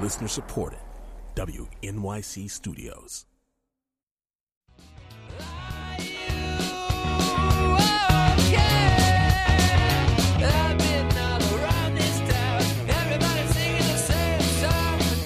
Listener supported. WNYC Studios. I've been all around this town. Everybody singing the same song for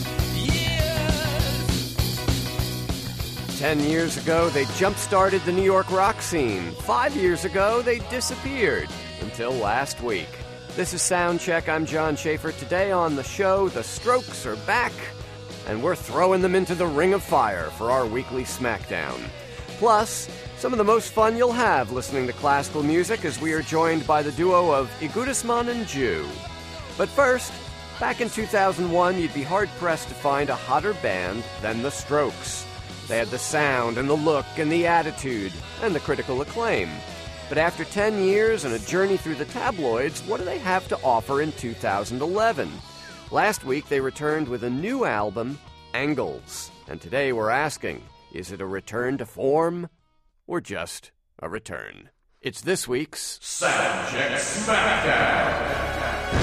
10 years. 10 years ago, they jump-started the New York rock scene. 5 years ago, they disappeared. Until last week. This is Soundcheck. I'm John Schaefer. Today on the show, the Strokes are back, and we're throwing them into the ring of fire for our weekly Smackdown. Plus, some of the most fun you'll have listening to classical music as we are joined by the duo of Igudesman and Jew. But first, back in 2001, you'd be hard-pressed to find a hotter band than the Strokes. They had the sound and the look and the attitude and the critical acclaim. But after 10 years and a journey through the tabloids, what do they have to offer in 2011? Last week, they returned with a new album, Angles. And today we're asking, is it a return to form or just a return? It's this week's Soundcheck Smackdown.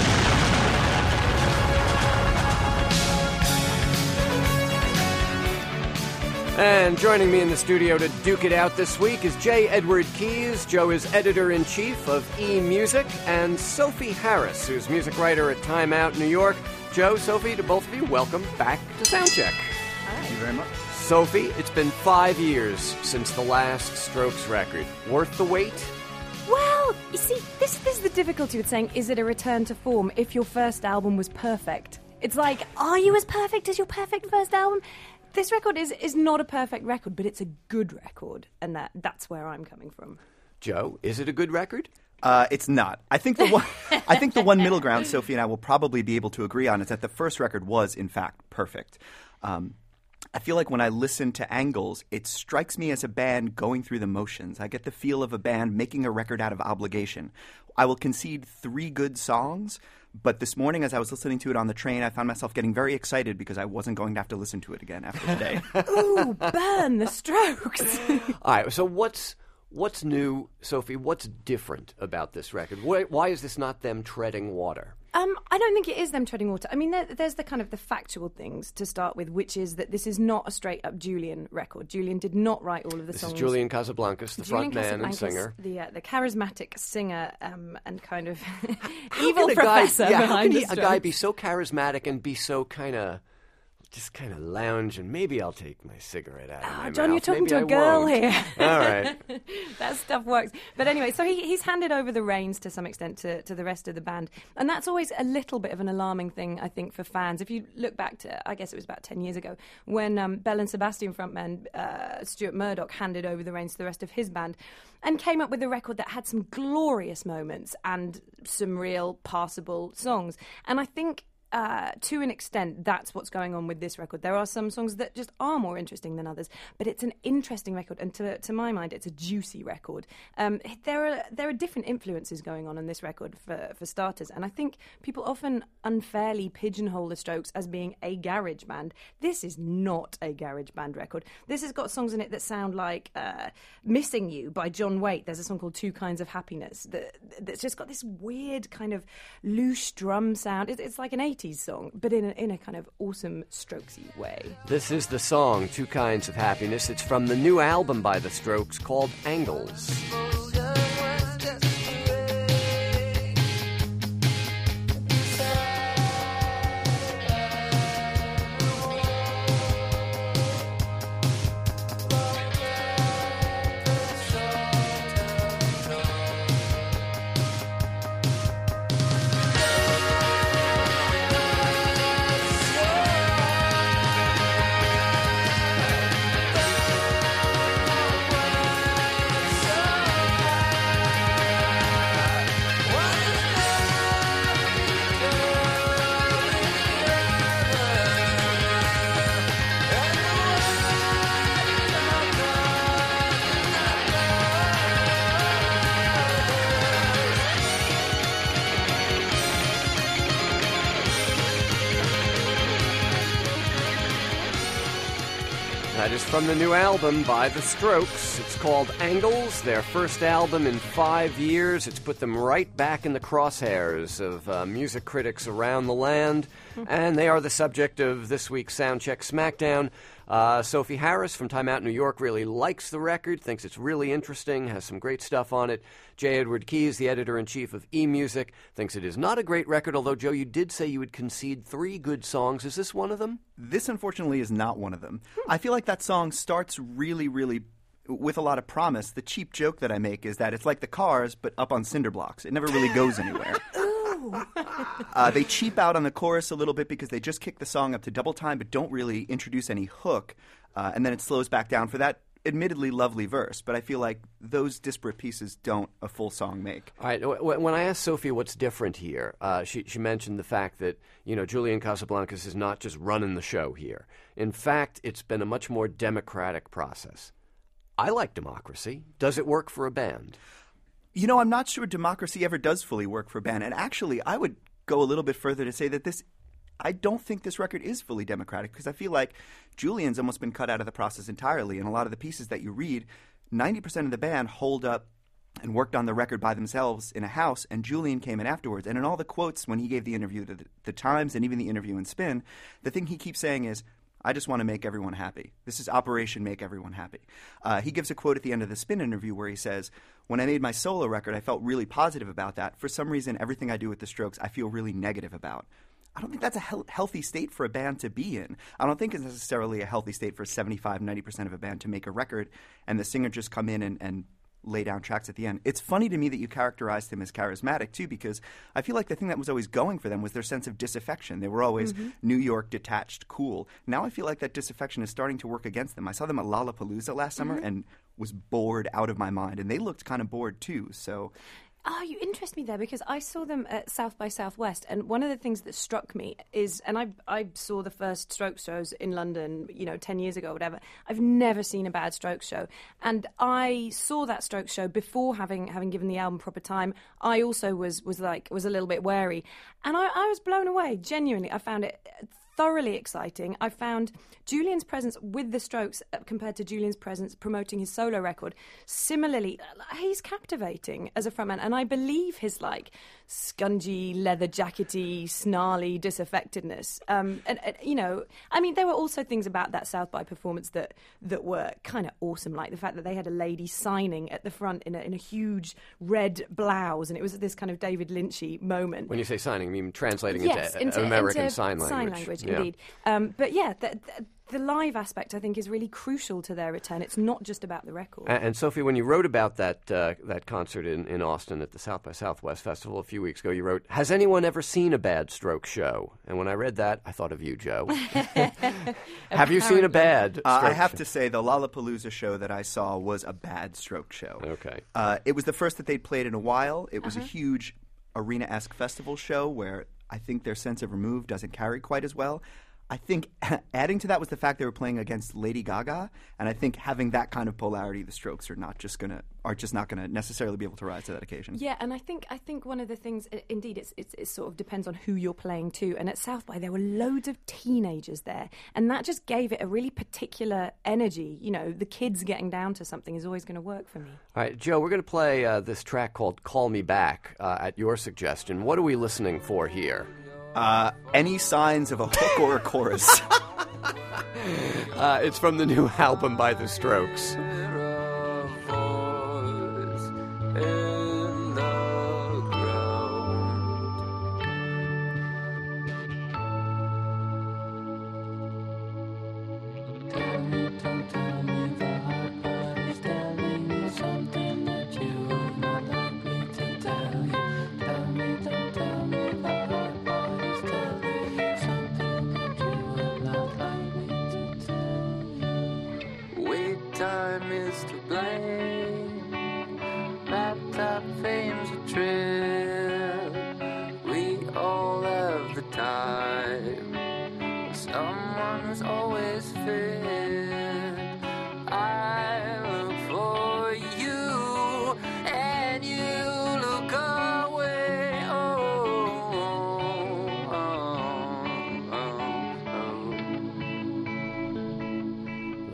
And joining me in the studio to duke it out this week is J. Edward Keys. Joe is editor-in-chief of eMusic, and Sophie Harris, who's music writer at Time Out New York. Joe, Sophie, to both of you, welcome back to Soundcheck. Thank you very much. Sophie, it's been 5 years since the last Strokes record. Worth the wait? Well, you see, this is the difficulty with saying, is it a return to form if your first album was perfect? It's like, are you as perfect as your perfect first album? This record is not a perfect record, but it's a good record, and that's where I'm coming from. Joe, is it a good record? It's not. I think the one middle ground Sophie and I will probably be able to agree on is that the first record was, in fact, perfect. I feel like when I listen to Angles, it strikes me as a band going through the motions. I get the feel of a band making a record out of obligation. I will concede 3 good songs, but this morning as I was listening to it on the train, I found myself getting very excited because I wasn't going to have to listen to it again after today. Ooh, burn the Strokes! All right, so what's new, Sophie? What's different about this record? Why is this not them treading water? I don't think it is them treading water. I mean, there's the kind of the factual things to start with, which is that this is not a straight-up Julian record. Julian did not write all of the songs. This is Julian Casablancas, the front man and singer. The charismatic singer and kind of evil professor behind the Strokes. How can a guy be so charismatic and be so kind of lounge, and maybe I'll take my cigarette out of my John, mouth. you're talking Maybe to a I girl won't. here. All right. That stuff works. But anyway, so he's handed over the reins to some extent to the rest of the band. And that's always a little bit of an alarming thing, I think, for fans. If you look back to, I guess it was about 10 years ago, when Belle and Sebastian frontman Stuart Murdoch handed over the reins to the rest of his band and came up with a record that had some glorious moments and some real passable songs. And I think to an extent, that's what's going on with this record. There are some songs that just are more interesting than others, but it's an interesting record, and to my mind, it's a juicy record. There are different influences going on in this record, for starters, and I think people often unfairly pigeonhole the Strokes as being a garage band. This is not a garage band record. This has got songs in it that sound like Missing You by John Waite. There's a song called Two Kinds of Happiness that's just got this weird kind of loose drum sound. It's like an 80s song, but in a kind of awesome Strokesy way. This is the song, Two Kinds of Happiness. It's from the new album by the Strokes called Angles. That is from the new album by The Strokes. It's called Angles, their first album in 5 years. It's put them right back in the crosshairs of music critics around the land, and they are the subject of this week's Soundcheck Smackdown. Sophie Harris from Time Out New York really likes the record, thinks it's really interesting, has some great stuff on it. J. Edward Keyes, the editor-in-chief of eMusic, thinks it is not a great record, although, Joe, you did say you would concede 3 good songs. Is this one of them? This, unfortunately, is not one of them. I feel like that song starts really, really with a lot of promise. The cheap joke that I make is that it's like the Cars, but up on cinder blocks. It never really goes anywhere. They cheap out on the chorus a little bit because they just kick the song up to double time but don't really introduce any hook, and then it slows back down for that admittedly lovely verse. But I feel like those disparate pieces don't a full song make. All right. When I asked Sophie what's different here, she mentioned the fact that, Julian Casablancas is not just running the show here. In fact, it's been a much more democratic process. I like democracy. Does it work for a band? I'm not sure democracy ever does fully work for a band. And actually, I would go a little bit further to say that I don't think this record is fully democratic, because I feel like Julian's almost been cut out of the process entirely. And a lot of the pieces that you read, 90% of the band holed up and worked on the record by themselves in a house, and Julian came in afterwards. And in all the quotes when he gave the interview to the Times and even the interview in Spin, the thing he keeps saying is, I just want to make everyone happy. This is Operation Make Everyone Happy. He gives a quote at the end of the Spin interview where he says, when I made my solo record, I felt really positive about that. For some reason, everything I do with the Strokes, I feel really negative about. I don't think that's a healthy state for a band to be in. I don't think it's necessarily a healthy state for 75, 90% of a band to make a record and the singer just come in and lay down tracks at the end. It's funny to me that you characterized him as charismatic, too, because I feel like the thing that was always going for them was their sense of disaffection. They were always New York, detached, cool. Now I feel like that disaffection is starting to work against them. I saw them at Lollapalooza last summer and was bored out of my mind, and they looked kind of bored, too, so... Oh, you interest me there, because I saw them at South by Southwest, and one of the things that struck me is, and I saw the first Strokes shows in London, 10 years ago or whatever. I've never seen a bad Strokes show, and I saw that Strokes show before having given the album proper time. I also was a little bit wary, and I was blown away. Genuinely, I found it thoroughly exciting. I found Julian's presence with the Strokes compared to Julian's presence promoting his solo record. Similarly, he's captivating as a frontman, and I believe his scungy, leather jackety, snarly disaffectedness. There were also things about that South by performance that were kind of awesome, like the fact that they had a lady signing at the front in a huge red blouse, and it was this kind of David Lynchy moment. When you say signing, you mean translating into American Sign Language. Sign language, indeed. But yeah, the live aspect, I think, is really crucial to their return. It's not just about the record. And Sophie, when you wrote about that concert in Austin at the South by Southwest Festival a few weeks ago, you wrote, "Has anyone ever seen a bad Strokes show?" And when I read that, I thought of you, Joe. Have you seen a bad Strokes I have show? to say, the Lollapalooza show that I saw was a bad Strokes show. Okay. It was the first that they'd played in a while. It was a huge arena-esque festival show where I think their sense of remove doesn't carry quite as well. I think adding to that was the fact they were playing against Lady Gaga, and I think having that kind of polarity, the Strokes are just not gonna necessarily be able to rise to that occasion. Yeah, and I think one of the things, indeed, it sort of depends on who you're playing to. And at South by, there were loads of teenagers there, and that just gave it a really particular energy. The kids getting down to something is always going to work for me. All right, Joe, we're going to play this track called "Call Me Back" at your suggestion. What are we listening for here? Any signs of a hook or a chorus? It's from the new album by The Strokes. Time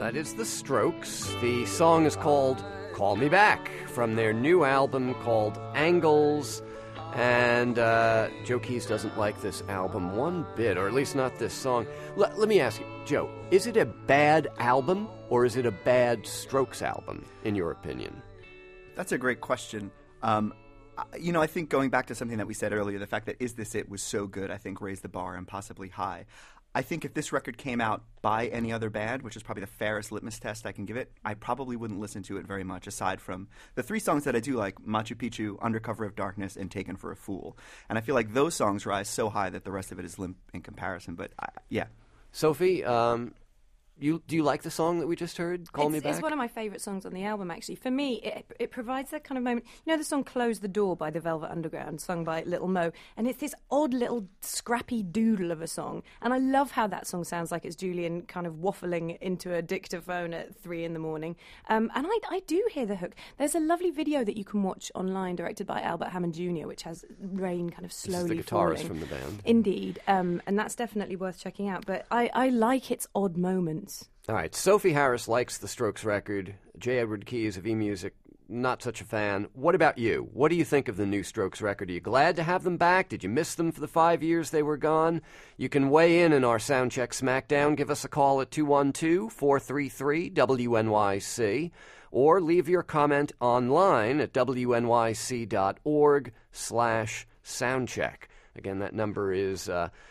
That is The Strokes. The song is called Call Me Back from their new album called Angles. And Joe Keys doesn't like this album one bit, or at least not this song. Let me ask you, Joe, is it a bad album or is it a bad Strokes album, in your opinion? That's a great question. I think going back to something that we said earlier, the fact that Is This It was so good, I think raised the bar and possibly high. I think if this record came out by any other band, which is probably the fairest litmus test I can give it, I probably wouldn't listen to it very much, aside from the 3 songs that I do like, Machu Picchu, Under Cover of Darkness, and Taken for a Fool. And I feel like those songs rise so high that the rest of it is limp in comparison. But, yeah. Sophie, do you like the song that we just heard, Call Me Back? It's one of my favourite songs on the album, actually. For me, it provides that kind of moment. You know the song Close the Door by the Velvet Underground, sung by Little Mo? And it's this odd little scrappy doodle of a song. And I love how that song sounds like it's Julian kind of waffling into a dictaphone at 3 a.m. And I do hear the hook. There's a lovely video that you can watch online directed by Albert Hammond Jr., which has rain kind of slowly falling. This is the guitarist from the band. Indeed. And that's definitely worth checking out. But I like its odd moments. All right, Sophie Harris likes the Strokes record. J. Edward Keyes of eMusic, not such a fan. What about you? What do you think of the new Strokes record? Are you glad to have them back? Did you miss them for the 5 years they were gone? You can weigh in our Soundcheck Smackdown. Give us a call at 212-433-WNYC or leave your comment online at wnyc.org/soundcheck. Again, that number is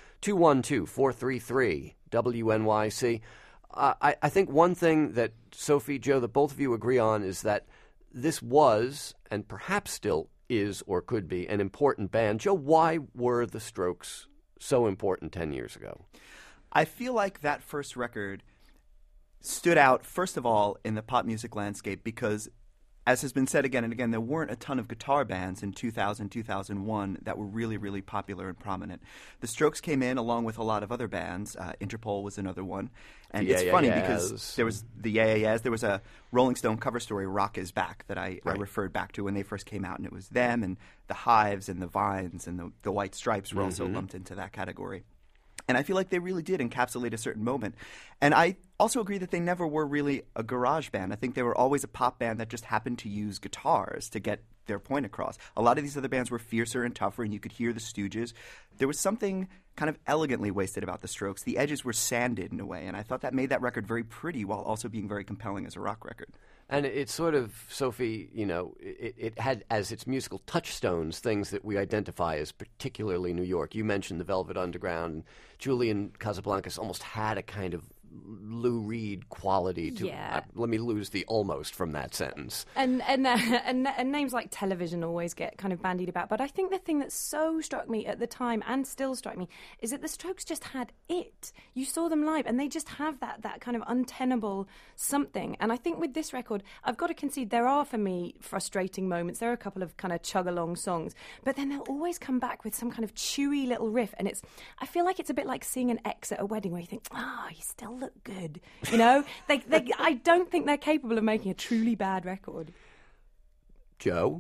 212-433-WNYC. I think one thing that Sophie, Joe, that both of you agree on is that this was, and perhaps still is or could be, an important band. Joe, why were the Strokes so important 10 years ago? I feel like that first record stood out, first of all, in the pop music landscape because, as has been said again and again, there weren't a ton of guitar bands in 2000, 2001 that were really, really popular and prominent. The Strokes came in along with a lot of other bands. Interpol was another one. And it's funny because there was the Yeah Yeah Yeahs. There was a Rolling Stone cover story, Rock Is Back, that I referred back to when they first came out. And it was them and the Hives and the Vines and the White Stripes were also lumped into that category. And I feel like they really did encapsulate a certain moment. And I also agree that they never were really a garage band. I think they were always a pop band that just happened to use guitars to get their point across. A lot of these other bands were fiercer and tougher, and you could hear the Stooges. There was something kind of elegantly wasted about the Strokes. The edges were sanded in a way, and I thought that made that record very pretty while also being very compelling as a rock record. And it's sort of, Sophie, it had as its musical touchstones things that we identify as particularly New York. You mentioned the Velvet Underground. Julian Casablancas almost had a kind of Lou Reed quality to let me lose the almost from that sentence. And names like Television always get kind of bandied about. But I think the thing that so struck me at the time and still struck me is that the Strokes just had it. You saw them live and they just have that kind of untenable something. And I think with this record, I've got to concede there are, for me, frustrating moments. There are a couple of kind of chug-along songs. But then they'll always come back with some kind of chewy little riff. And I feel like it's a bit like seeing an ex at a wedding where you think, you still look good. I don't think they're capable of making a truly bad record. Joe?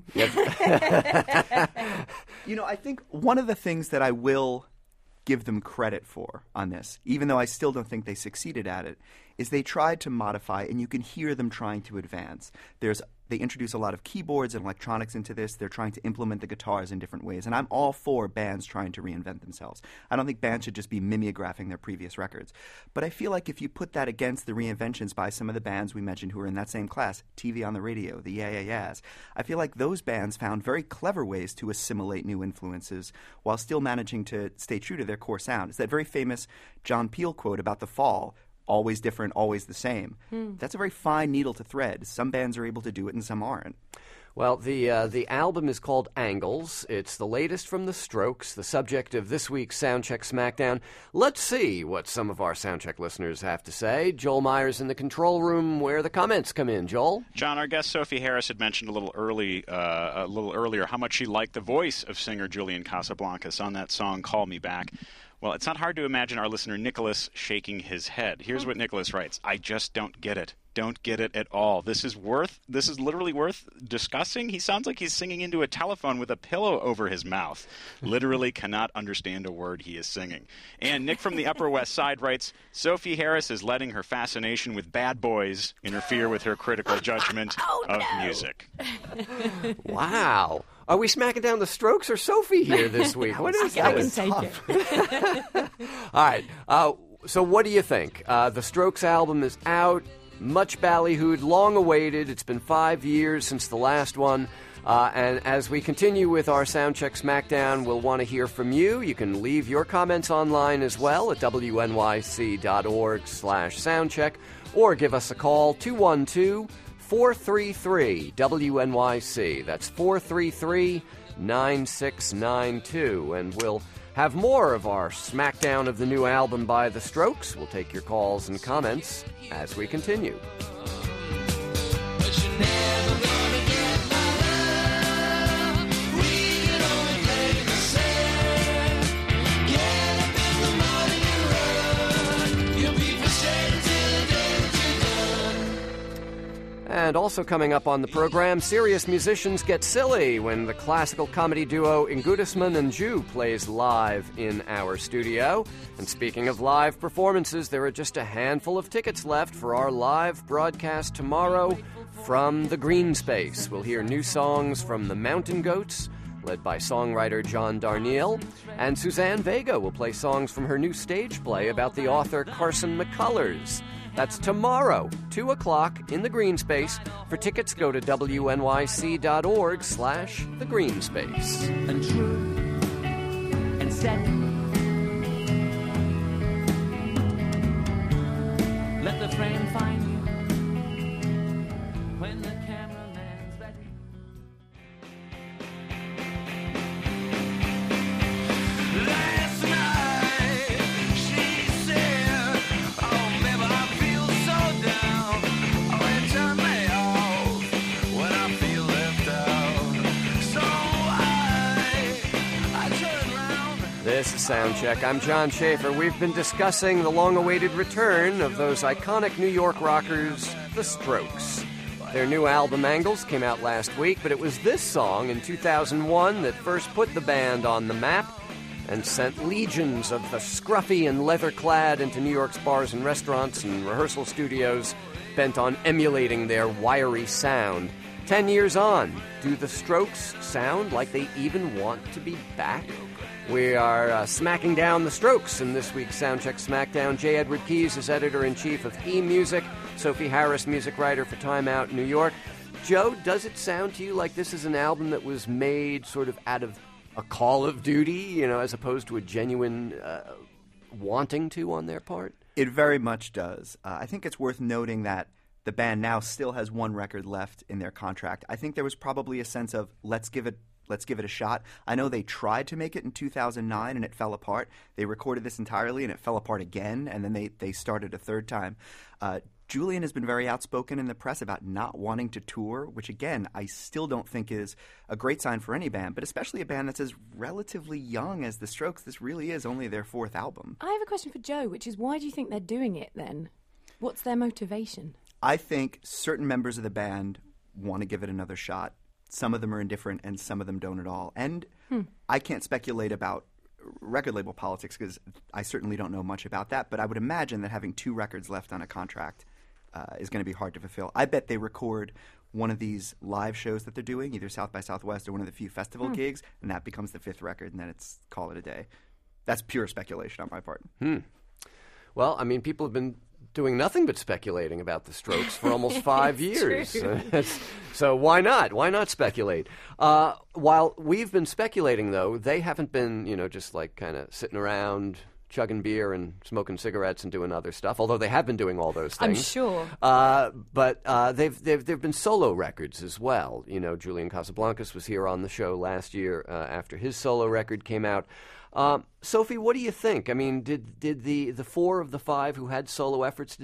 I think one of the things that I will give them credit for on this, even though I still don't think they succeeded at it, is they tried to modify, and you can hear them trying to advance. They introduce a lot of keyboards and electronics into this. They're trying to implement the guitars in different ways. And I'm all for bands trying to reinvent themselves. I don't think bands should just be mimeographing their previous records. But I feel like if you put that against the reinventions by some of the bands we mentioned who are in that same class, TV on the Radio, the Yeah Yeah Yeahs, I feel like those bands found very clever ways to assimilate new influences while still managing to stay true to their core sound. It's that very famous John Peel quote about The Fall, always different, always the same. That's a very fine needle to thread. Some bands are able to do it and some aren't. Well, the album is called Angles. It's the latest from the Strokes, the subject of this week's Soundcheck Smackdown. Let's see what some of our Soundcheck listeners have to say. Joel Myers in the control room where the comments come in. Joel? John, our guest Sophie Harris had mentioned a little earlier how much she liked the voice of singer Julian Casablancas on that song, Call Me Back. Well, it's not hard to imagine our listener Nicholas shaking his head. Here's what Nicholas writes. I just don't get it. don't get it at all. This is literally worth discussing. He sounds like he's singing into a telephone with a pillow over his mouth. Literally cannot understand a word he is singing. And Nick from the Upper West Side writes, Sophie Harris is letting her fascination with bad boys interfere with her critical judgment of music. Wow. Are we smacking down the Strokes or Sophie here this week? What is I that? can take it. All right. So what do you think? The Strokes album is out. Much ballyhooed, long awaited. It's been 5 years since the last one. And as we continue with our Soundcheck Smackdown, we'll want to hear from you. You can leave your comments online as well at wnyc.org/soundcheck or give us a call, 212-433-WNYC. That's 433-9692. And we'll have more of our Smackdown of the new album by The Strokes. We'll take your calls and comments as we continue. And also coming up on the program, serious musicians get silly when the classical comedy duo Ingudisman and Jew plays live in our studio. And speaking of live performances, there are just a handful of tickets left for our live broadcast tomorrow from the Green Space. We'll hear new songs from the Mountain Goats, led by songwriter John Darnielle, and Suzanne Vega will play songs from her new stage play about the author Carson McCullers. That's tomorrow, 2 o'clock in the Green Space. For tickets, go to wnyc.org/thegreenspace. And true and steady. Let the frame find you when the cameraman's ready. Last night she said, oh baby, I feel so down. Oh, it turned me off when I feel left out. So I turned around. This is Soundcheck. I'm John Schaefer. We've been discussing the long-awaited return of those iconic New York rockers, The Strokes. Their new album, Angles, came out last week, but it was this song in 2001 that first put the band on the map and sent legions of the scruffy and leather-clad into New York's bars and restaurants and rehearsal studios bent on emulating their wiry sound. 10 years on, do the Strokes sound like they even want to be back? We are smacking down the Strokes in this week's Soundcheck Smackdown. J. Edward Keyes is editor-in-chief of E-Music. Sophie Harris, music writer for Time Out New York. Joe, does it sound to you like this is an album that was made sort of out of a call of duty, you know, as opposed to a genuine wanting to on their part? It very much does. I think it's worth noting that the band now still has one record left in their contract. I think there was probably a sense of let's give it a shot. I know they tried to make it in 2009 and it fell apart. They recorded this entirely and it fell apart again, and then they started a third time. Julian has been very outspoken in the press about not wanting to tour, which again, I still don't think is a great sign for any band, but especially a band that's as relatively young as The Strokes. This really is only their fourth album. I have a question for Joe, which is why do you think they're doing it then? What's their motivation? I think certain members of the band want to give it another shot. Some of them are indifferent and some of them don't at all. And I can't speculate about record label politics because I certainly don't know much about that, but I would imagine that having 2 records left on a contract is going to be hard to fulfill. I bet they record one of these live shows that they're doing, either South by Southwest or one of the few festival gigs, and that becomes the 5th record, and then it's call it a day. That's pure speculation on my part. Well, I mean, people have been doing nothing but speculating about the Strokes for almost 5 years. So why not? Why not speculate? While we've been speculating, though, they haven't been, just like kind of sitting around chugging beer and smoking cigarettes and doing other stuff, although they have been doing all those things. I'm sure. But they've been solo records as well. Julian Casablancas was here on the show last year after his solo record came out. Sophie, what do you think? I mean, did the 4 of the 5 who had solo efforts,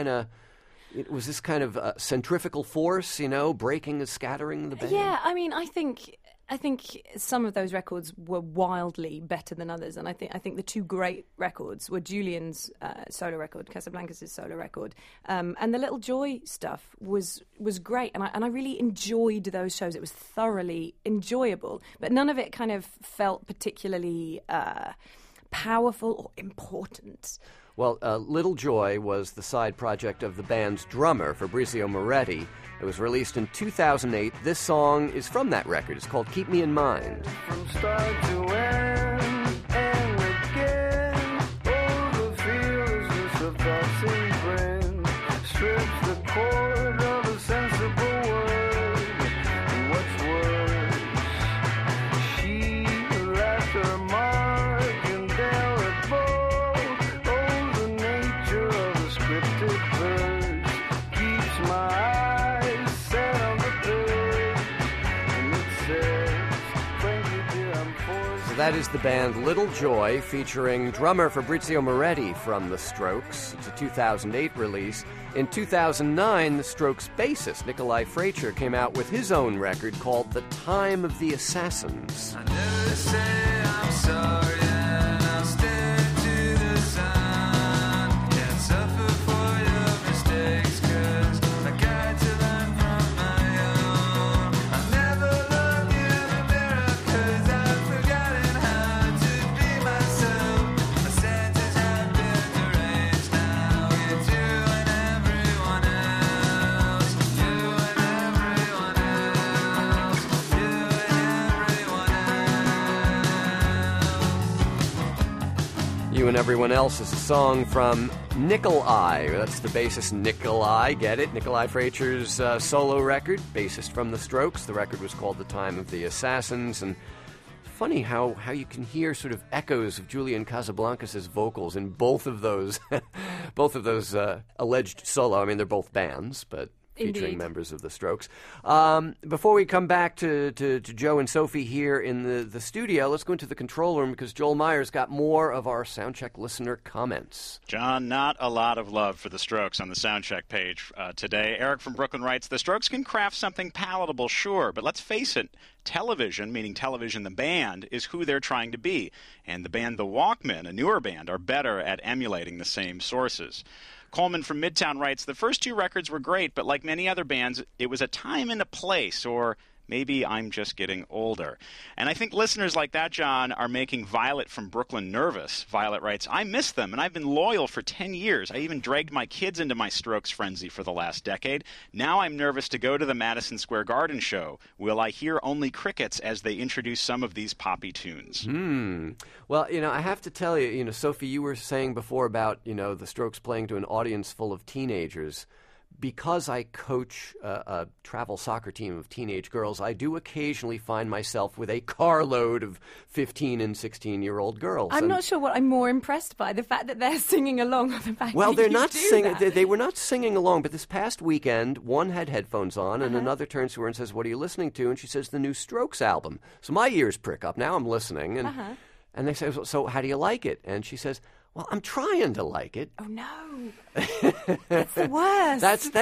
was this kind of a centrifugal force, breaking and scattering the band? Yeah, I mean, I think I think some of those records were wildly better than others, and I think the two great records were Julian's solo record, Casablancas' solo record, and the Little Joy stuff was great, and I really enjoyed those shows. It was thoroughly enjoyable, but none of it kind of felt particularly powerful or important. Well, Little Joy was the side project of the band's drummer, Fabrizio Moretti. It was released in 2008. This song is from that record. It's called Keep Me in Mind. From start to end and again, oh, the fearlessness of thoughts and friends strips the cord of a sensible word. And what's worse, she left her mark indelible. Oh, the nature of the scripted verse keeps my eyes set on the page, and it says, frankly, dear, I'm forced. So that is the band Little Joy, featuring drummer Fabrizio Moretti from The Strokes. It's a 2008 release. In 2009, The Strokes bassist Nikolai Fraiture came out with his own record called The Time of the Assassins. I never say I'm sorry, and I'll stand to the sun. Can't suffer for your mistakes, 'cause I got to learn from my own. I never look in the mirror, 'cause I've forgotten how to be myself. My senses have been deranged now. It's you and everyone else. You and everyone else. You and everyone else. You and Everyone Else is a song from Nikolai. That's the bassist Nikolai, get it? Nikolai Fraiture's solo record, bassist from The Strokes. The record was called The Time of the Assassins, and funny how you can hear sort of echoes of Julian Casablancas' vocals in both of those alleged solo. I mean, they're both bands, but featuring Indeed. members of The Strokes. Before we come back to Joe and Sophie here in the studio, let's go into the control room because Joel Meyer's got more of our Soundcheck listener comments. John, not a lot of love for the Strokes on the Soundcheck page today. Eric from Brooklyn writes, the Strokes can craft something palatable, sure, but let's face it, television, meaning Television the band, is who they're trying to be. And the band The Walkmen, a newer band, are better at emulating the same sources. Coleman from Midtown writes, the first two records were great, but like many other bands, it was a time and a place, or maybe I'm just getting older. And I think listeners like that, John, are making Violet from Brooklyn nervous. Violet writes, I miss them, and I've been loyal for 10 years. I even dragged my kids into my Strokes frenzy for the last decade. Now I'm nervous to go to the Madison Square Garden show. Will I hear only crickets as they introduce some of these poppy tunes? Well, I have to tell you, Sophie, you were saying before about, the Strokes playing to an audience full of teenagers. Because I coach a travel soccer team of teenage girls, I do occasionally find myself with a carload of 15 and 16-year-old girls. I'm not sure what I'm more impressed by, the fact that they're singing along or the fact Well, that they're you not do singing. that. They were not singing along. But this past weekend, one had headphones on, and another turns to her and says, "What are you listening to?" And she says, "The new Strokes album." So my ears prick up. Now I'm listening, and they say, "So how do you like it?" And she says, "Well, I'm trying to like it." Oh, no. That's the worst.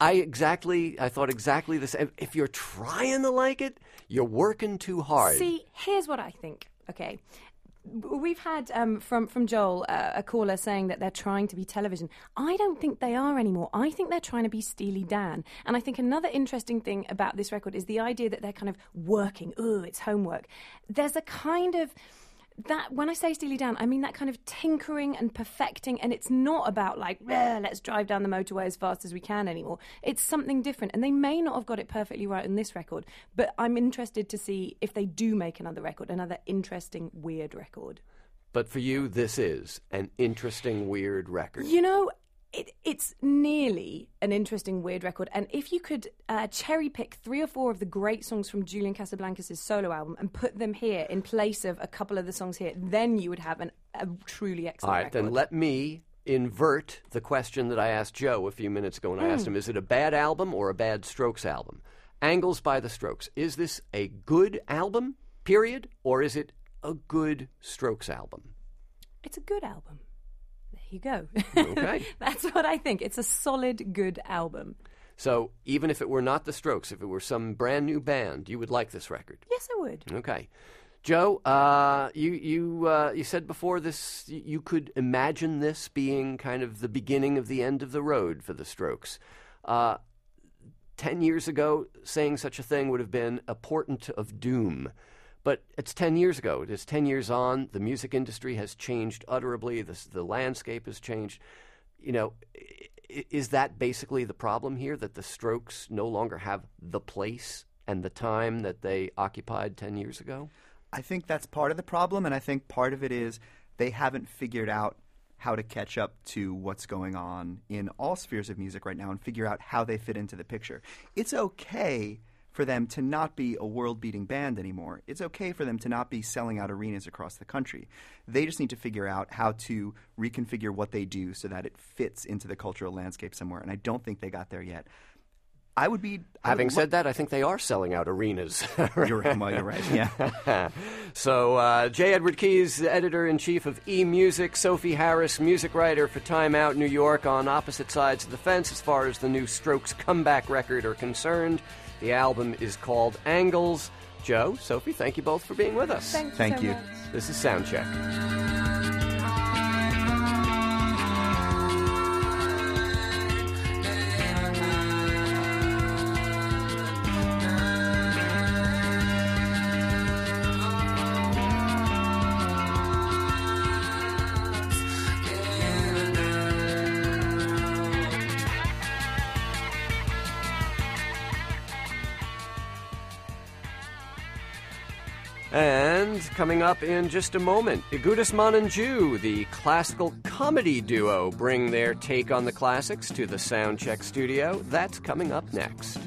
I thought exactly the same. If you're trying to like it, you're working too hard. See, here's what I think. Okay. We've had from Joel a caller saying that they're trying to be television. I don't think they are anymore. I think they're trying to be Steely Dan. And I think another interesting thing about this record is the idea that they're kind of working. Ooh, it's homework. There's a kind of... that when I say Steely Dan, I mean that kind of tinkering and perfecting, and it's not about like, let's drive down the motorway as fast as we can anymore. It's something different, and they may not have got it perfectly right in this record, but I'm interested to see if they do make another record, another interesting, weird record. But for you, this is an interesting, weird record. It's nearly an interesting, weird record. And if you could cherry pick 3 or 4 of the great songs from Julian Casablancas' solo album and put them here in place of a couple of the songs here, then you would have a truly excellent All right, record. then let me invert the question that I asked Joe a few minutes ago when I asked him, is it a bad album or a bad Strokes album? Angles by the Strokes. Is this a good album, period, or is it a good Strokes album? It's a good album. There you go. Okay. That's what I think. It's a solid, good album. So even if it were not the Strokes, if it were some brand new band, you would like this record. Yes, I would. Okay. Joe, you said before this you could imagine this being kind of the beginning of the end of the road for the Strokes. 10 years ago, saying such a thing would have been a portent of doom. But it's 10 years ago. It is 10 years on. The music industry has changed utterly. The landscape has changed. You know, is that basically the problem here, that the Strokes no longer have the place and the time that they occupied 10 years ago? I think that's part of the problem, and I think part of it is they haven't figured out how to catch up to what's going on in all spheres of music right now and figure out how they fit into the picture. It's okay for them to not be a world-beating band anymore. It's okay for them to not be selling out arenas across the country. They just need to figure out how to reconfigure what they do so that it fits into the cultural landscape somewhere, and I don't think they got there yet. Having said that, I think they are selling out arenas. You're right, yeah. So, J. Edward Keyes, editor-in-chief of eMusic, Sophie Harris, music writer for Time Out New York, on opposite sides of the fence as far as the new Strokes comeback record are concerned. The album is called Angles. Joe, Sophie, thank you both for being with us. Thank you. This is Soundcheck. And coming up in just a moment, Igudis and Jew, the classical comedy duo, bring their take on the classics to the Soundcheck studio. That's coming up next.